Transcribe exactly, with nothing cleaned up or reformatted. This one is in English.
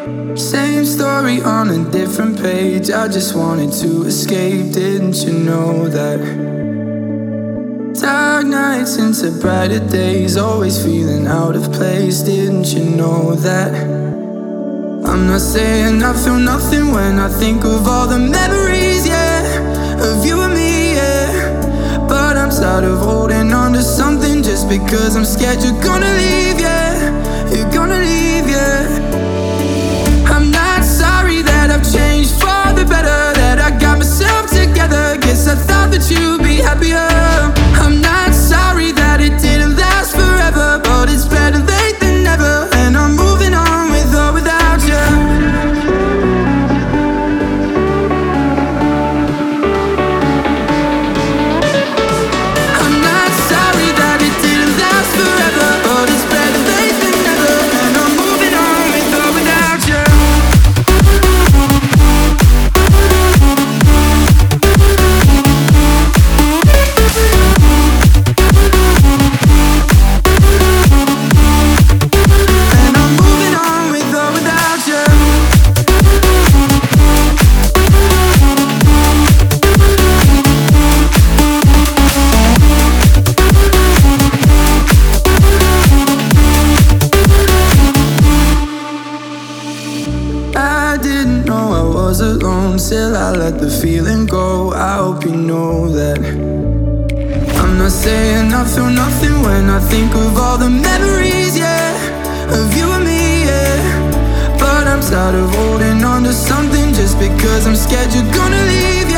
Same story on a different page. I just wanted to escape, didn't you know that? Dark nights into brighter days, always feeling out of place, didn't you know that? I'm not saying I feel nothing when I think of all the memories, yeah, of you and me, yeah. But I'm tired of holding on to something just because I'm scared you're gonna leave, yeah. You're gonna leave, yeah. I'm not sorry that I've changed for the better, that I got myself together. Guess I thought that you'd be happier. I'm not sorry that it didn't last forever, but it's better late than never, and I'm moving on with or without you. I'm not sorry that it didn't last forever, but it's better late than never, and I'm moving on with or without you. And I'm moving on with or without you. I didn't know I was alone till I let the feeling go. I hope you know that. I'm not saying I feel nothing when I think of all the memories, yeah, of you and me, yeah. But I'm tired of holding on to something just because I'm scared you're gonna leave,